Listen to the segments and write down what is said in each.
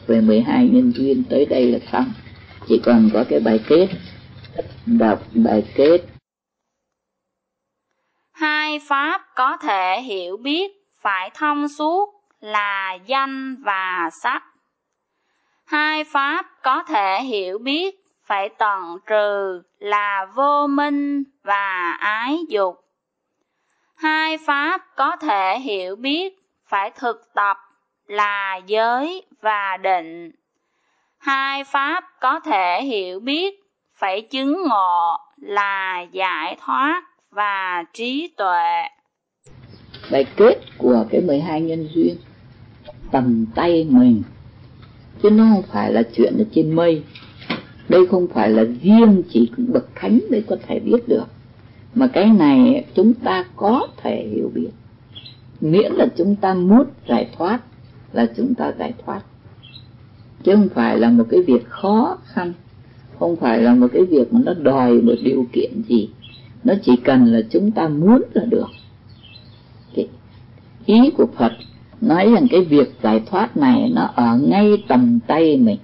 về 12 nhân duyên tới đây là xong. Chỉ còn có cái bài kết. Đọc bài kết. Hai pháp có thể hiểu biết phải thông suốt là danh và sắc. Hai pháp có thể hiểu biết phải tận trừ là vô minh và ái dục. Hai pháp có thể hiểu biết phải thực tập là giới và định. Hai pháp có thể hiểu biết phải chứng ngộ là giải thoát và trí tuệ. Bài kết của cái 12 nhân duyên tầm tay mình, chứ nó không phải là chuyện ở trên mây. Đây không phải là riêng chỉ bậc thánh mới có thể biết được, mà cái này chúng ta có thể hiểu biết, miễn là chúng ta muốn giải thoát là chúng ta giải thoát, chứ không phải là một cái việc khó khăn, không phải là một cái việc mà nó đòi một điều kiện gì. Nó chỉ cần là chúng ta muốn là được. Cái ý của Phật nói rằng cái việc giải thoát này nó ở ngay tầm tay mình.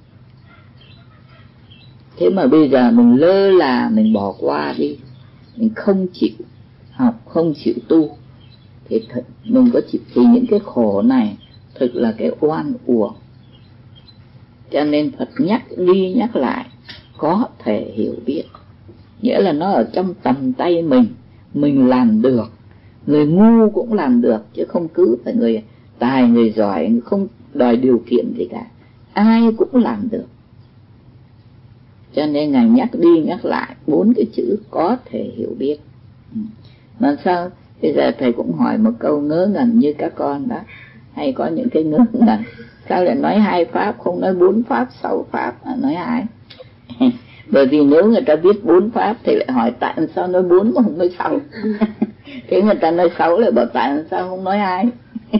Thế mà bây giờ mình lơ là, mình bỏ qua đi, mình không chịu học, không chịu tu, thì mình có chịu thì những cái khổ này thực là cái oan uổng. Cho nên Phật nhắc đi nhắc lại, có thể hiểu biết, nghĩa là nó ở trong tầm tay mình làm được. Người ngu cũng làm được, chứ không cứ phải người tài, người giỏi, không đòi điều kiện gì cả, ai cũng làm được. Cho nên Ngài nhắc đi nhắc lại 4 cái chữ có thể hiểu biết. Mà sao bây giờ thầy cũng hỏi một câu ngớ ngẩn như các con đó, hay có những cái ngớ ngẩn, sao lại nói 2 pháp không nói 4 pháp, 6 pháp, nói 2? Bởi vì nếu người ta viết 4 pháp thì lại hỏi tại sao nói 4 mà không nói 6. Thế người ta nói 6 lại bảo tại sao không nói 2.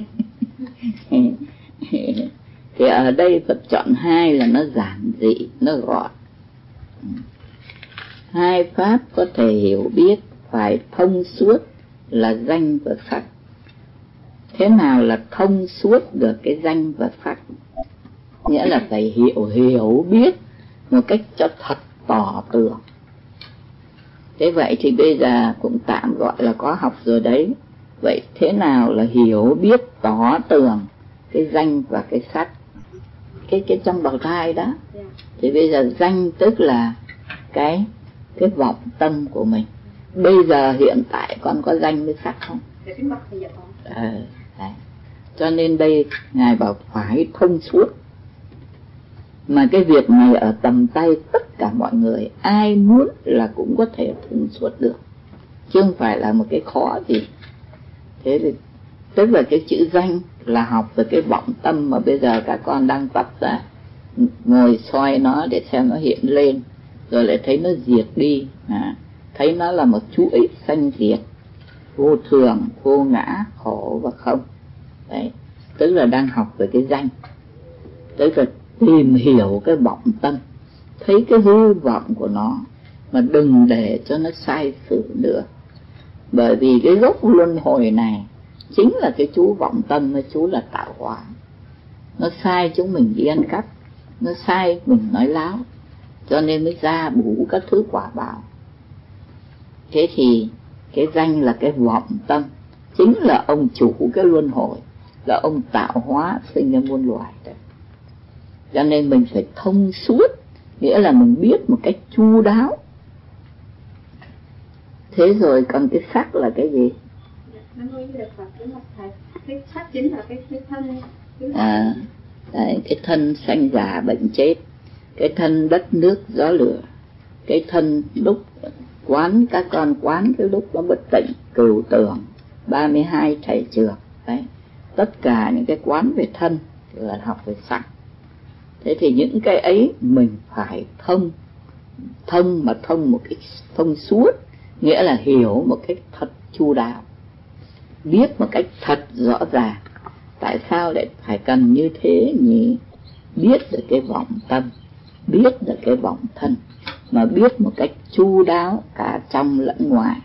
Thì ở đây Phật chọn 2 là nó giản dị, nó gọn. 2 pháp có thể hiểu biết phải thông suốt là danh và sắc. Thế nào là thông suốt được cái danh và sắc? Nghĩa là phải hiểu biết một cách cho thật tỏ tường. Thế vậy thì bây giờ cũng tạm gọi là có học rồi đấy. Vậy thế nào là hiểu biết tỏ tường cái danh và cái sắc? Cái trong bào thai đó. Thì bây giờ danh tức là cái vọng tâm của mình. Bây giờ hiện tại con có danh với sắc không? Đấy. Cho nên đây Ngài bảo phải thông suốt. Mà cái việc này ở tầm tay tất cả mọi người, ai muốn là cũng có thể thông suốt được, chứ không phải là một cái khó gì. Thế thì tức là cái chữ danh là học về cái vọng tâm mà bây giờ các con đang tập ra, ngồi soi nó để xem nó hiện lên, rồi lại thấy nó diệt đi, thấy nó là một chuỗi sanh diệt, vô thường, vô ngã, khổ và không. Đấy, tức là đang học về cái danh, tức là tìm hiểu cái vọng tâm, thấy cái hư vọng của nó, mà đừng để cho nó sai sự nữa. Bởi vì cái gốc luân hồi này chính là cái chú vọng tâm, chú là tạo hóa. Nó sai chúng mình đi ăn cắp, nó sai mình nói láo, cho nên mới ra bủ các thứ quả báo. Thế thì cái danh là cái vọng tâm, chính là ông chủ cái luân hồi, là ông tạo hóa sinh ra muôn loài đấy. Cho nên mình phải thông suốt, nghĩa là mình biết một cách chu đáo. Thế rồi còn cái sắc là cái gì? Cái sắc chính là cái thân. Đấy, cái thân sanh già bệnh chết, cái thân đất nước gió lửa, cái thân lúc quán, các con quán cái lúc nó bất tịnh, cửu tưởng, 32 thảy trường. Đấy, tất cả những cái quán về thân là học về sắc. Thế thì những cái ấy mình phải thông mà thông một cách thông suốt, nghĩa là hiểu một cách thật chu đáo, biết một cách thật rõ ràng. Tại sao lại phải cần như thế nhỉ? Biết được cái vọng tâm, biết được cái vọng thân, mà biết một cách chu đáo cả trong lẫn ngoài.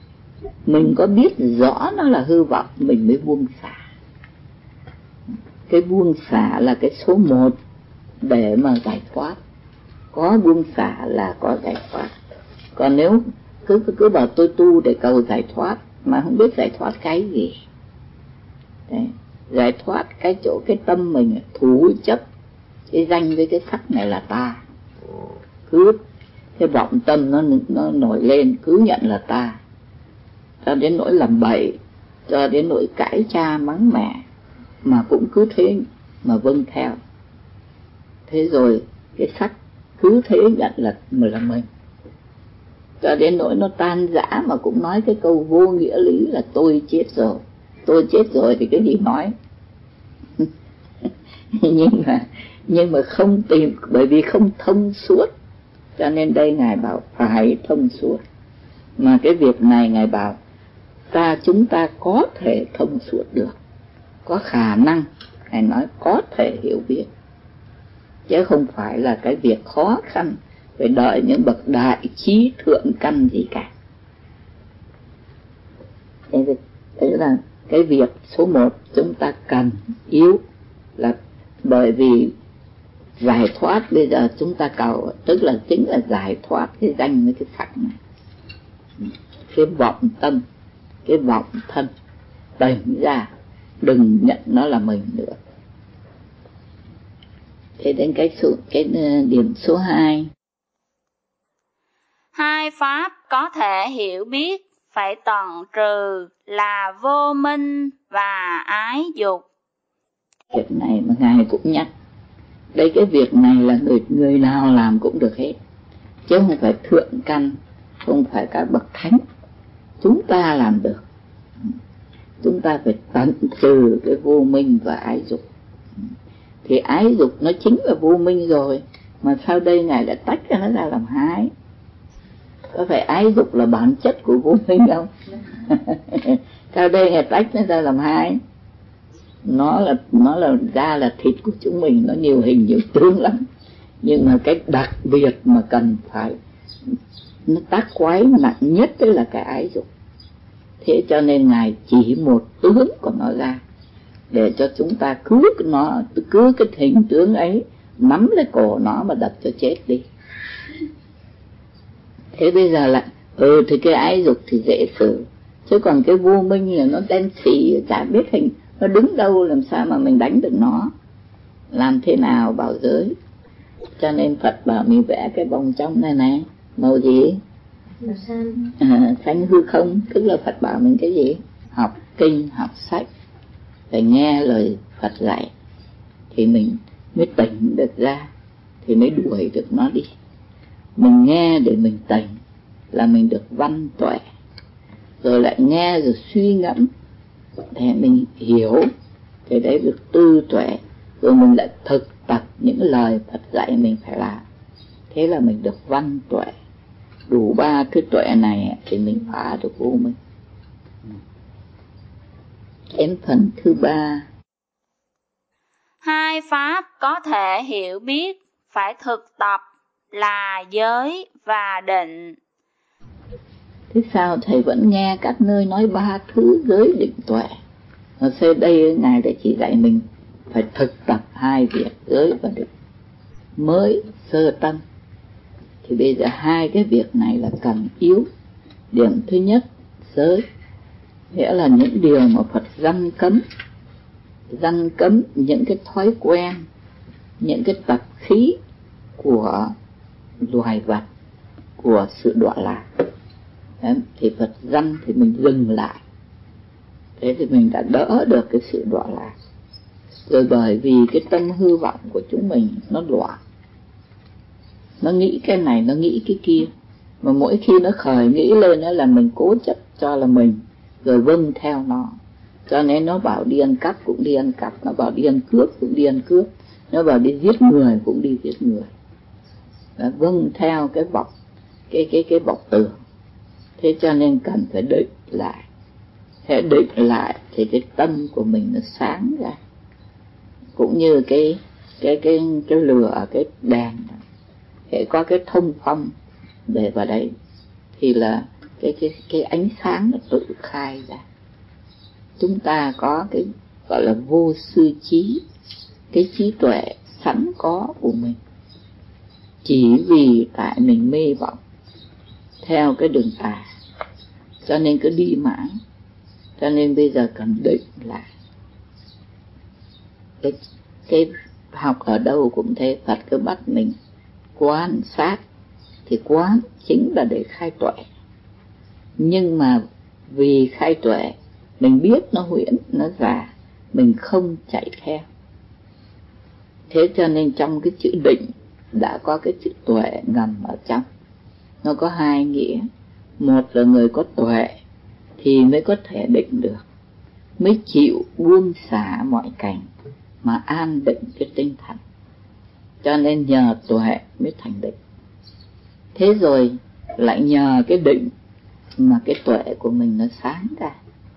Mình có biết rõ nó là hư vọng, mình mới buông xả. cái buông xả là cái số 1 để mà giải thoát. Có buông xả là có giải thoát. Còn nếu cứ bảo tôi tu để cầu giải thoát mà không biết giải thoát cái gì. Đấy, giải thoát cái chỗ cái tâm mình thủ chấp cái danh với cái sắc này là ta. Cứ cái vọng tâm nó nổi lên cứ nhận là ta, cho đến nỗi làm bậy, cho đến nỗi cãi cha mắng mẹ mà cũng cứ thế mà vâng theo. Thế rồi cái sắc cứ thế nhận là mình, cho đến nỗi nó tan rã mà cũng nói cái câu vô nghĩa lý là tôi chết rồi. Tôi chết rồi thì cái gì nói. nhưng mà không tìm, bởi vì không thông suốt, cho nên đây Ngài bảo phải thông suốt. Mà cái việc này Ngài bảo chúng ta có thể thông suốt được, có khả năng, Ngài nói có thể hiểu biết, chứ không phải là cái việc khó khăn phải đợi những bậc đại trí thượng căn gì cả. Thế là cái việc số 1 chúng ta cần yếu, là bởi vì giải thoát bây giờ chúng ta cầu, tức là chính là giải thoát cái danh với cái sắc này, cái vọng tâm, cái vọng thân, tỉnh ra, đừng nhận nó là mình nữa. Thế đến cái điểm số 2. 2 pháp có thể hiểu biết phải tận trừ là vô minh và ái dục. Việc này mà Ngài cũng nhắc. Đây, cái việc này là người nào làm cũng được hết, chứ không phải thượng căn, không phải các bậc thánh. Chúng ta làm được. Chúng ta phải tận trừ cái vô minh và ái dục. Thì ái dục nó chính là vô minh rồi, mà sau đây Ngài đã tách ra nó ra làm 2. Có phải ái dục là bản chất của vô minh không? Sau đây Ngài tách nó ra làm 2. Nó là da là thịt của chúng mình, nó nhiều hình nhiều tướng lắm, nhưng mà cái đặc biệt mà cần phải nó tác quái nặng nhất đấy là cái ái dục. Thế cho nên Ngài chỉ một tướng của nó ra để cho chúng ta cứ cái hình tướng ấy nắm lấy cổ nó mà đập cho chết đi. Thế bây giờ lại thì cái ái dục thì dễ xử, chứ còn cái vô minh là nó đen xỉ, chả biết hình nó đứng đâu, làm sao mà mình đánh được nó, làm thế nào bảo giới. Cho nên Phật bảo mình vẽ cái vòng trong này này, màu gì? Màu xanh. Xanh hư không. Tức là Phật bảo mình cái gì? Học kinh, học sách, phải nghe lời Phật dạy thì mình mới tỉnh được ra, thì mới đuổi được nó đi. Mình nghe để mình tỉnh là mình được văn tuệ, rồi lại nghe rồi suy ngẫm để mình hiểu, thì đấy được tư tuệ, rồi mình lại thực tập những lời Phật dạy mình phải làm, thế là mình được văn tuệ. Đủ 3 cái tuệ này thì mình phá được vô minh. Đến phần thứ 3. 2 pháp có thể hiểu biết phải thực tập là giới và định. Thế sao thầy vẫn nghe các nơi nói 3 thứ giới định tuệ? Ở đây Ngài đã chỉ dạy mình phải thực tập 2 việc giới và định mới sơ tâm. Thì bây giờ 2 cái việc này là cần yếu. Điểm thứ nhất, giới, nghĩa là những điều mà Phật răn cấm những cái thói quen, những cái tập khí của loài vật, của sự đọa lạc. Đấy, thì Phật răn thì mình dừng lại, thế thì mình đã đỡ được cái sự đọa lạc. Rồi bởi vì cái tâm hư vọng của chúng mình nó loạn, nó nghĩ cái này, nó nghĩ cái kia, mà mỗi khi nó khởi nghĩ lên đó là mình cố chấp cho là mình, rồi vâng theo nó. Cho nên nó bảo đi ăn cắp cũng đi ăn cắp, nó bảo đi ăn cướp cũng đi ăn cướp, nó bảo đi giết người cũng đi giết người. Và vâng theo cái vọng, cái vọng tưởng. Thế cho nên cần phải định lại. Hễ định lại thì cái tâm của mình nó sáng ra. Cũng như cái lửa, cái đèn, hễ có cái thông phong để vào đấy thì là cái ánh sáng nó tự khai ra. Chúng ta có cái gọi là vô sư trí, cái trí tuệ sẵn có của mình. Chỉ vì tại mình mê vọng theo cái đường tà, cho nên cứ đi mãi. Cho nên bây giờ cần định lại. Cái học ở đâu cũng thế, Phật cứ bắt mình quan sát. Thì quán chính là để khai tuệ. Nhưng mà vì khai tuệ, mình biết nó huyễn, nó giả, mình không chạy theo. Thế cho nên trong cái chữ định đã có cái chữ tuệ ngầm ở trong. Nó có hai nghĩa. Một là người có tuệ thì mới có thể định được, mới chịu buông xả mọi cảnh mà an định cái tinh thần. Cho nên nhờ tuệ mới thành định. Thế rồi lại nhờ cái định mà cái tuệ của mình nó sáng ra.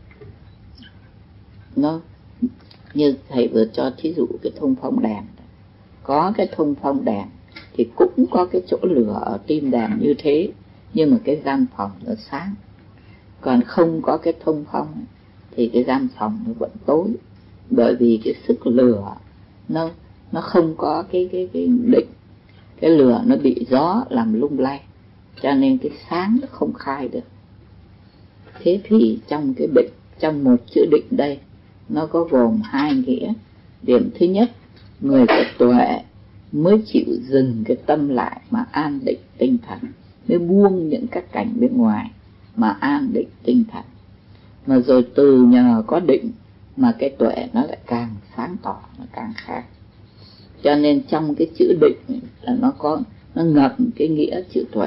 Nó như thầy vừa cho thí dụ cái thông phong đèn. Có cái thông phong đèn thì cũng có cái chỗ lửa ở tim đèn như thế, nhưng mà cái gian phòng nó sáng. Còn không có cái thông phong thì cái gian phòng nó vẫn tối. Bởi vì cái sức lửa nó không có cái định. Cái lửa nó bị gió làm lung lay, cho nên cái sáng nó không khai được. Thế thì trong cái định, trong một chữ định đây, nó có gồm hai nghĩa. Điểm thứ nhất, người có tuệ mới chịu dừng cái tâm lại mà an định tinh thần, mới buông những các cảnh bên ngoài mà an định tinh thần. Mà rồi từ nhờ có định mà cái tuệ nó lại càng sáng tỏ, nó càng khác. Cho nên trong cái chữ định là nó ngậm cái nghĩa chữ tuệ.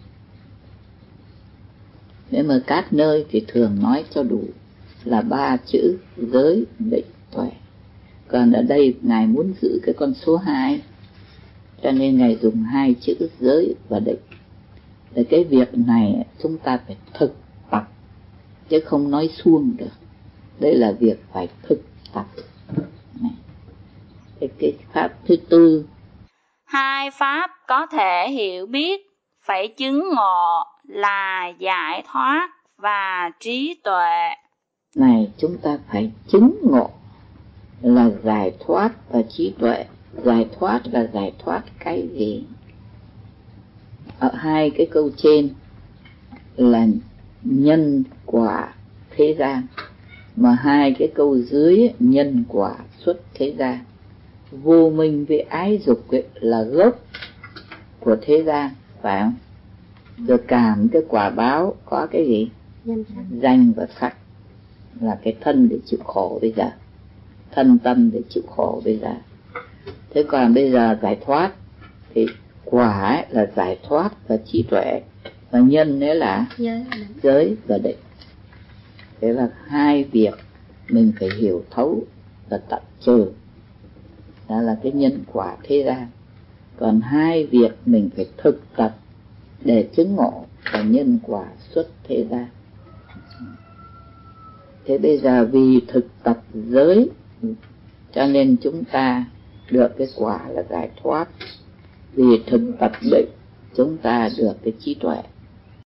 Nếu mà các nơi thì thường nói cho đủ là 3 chữ giới, định, tuệ. Còn ở đây Ngài muốn giữ cái con số 2, cho nên Ngài dùng 2 chữ giới và định. Để cái việc này chúng ta phải thực tập, chứ không nói suông được. Đây là việc phải thực tập. Cái pháp thứ tư, 2 pháp có thể hiểu biết phải chứng ngộ là giải thoát và trí tuệ. này chúng ta phải chứng ngộ là giải thoát và trí tuệ. Giải thoát là giải thoát cái gì? Ở 2 cái câu trên là nhân quả thế gian, mà 2 cái câu dưới nhân quả xuất thế gian. Vô minh với ái dục là gốc của thế gian, phải không? Rồi cảm cái quả báo có cái gì? Danh và sắc là cái thân để chịu khổ bây giờ, thân tâm để chịu khổ bây giờ. Thế còn bây giờ giải thoát thì quả là giải thoát và trí tuệ, và nhân ấy là giới và định. Thế là 2 việc mình phải hiểu thấu và tận trừ, đó là cái nhân quả thế gian. Còn 2 việc mình phải thực tập để chứng ngộ là nhân quả xuất thế gian. Thế bây giờ vì thực tập giới cho nên chúng ta được cái quả là giải thoát. Vì thực tập định chúng ta được cái trí tuệ.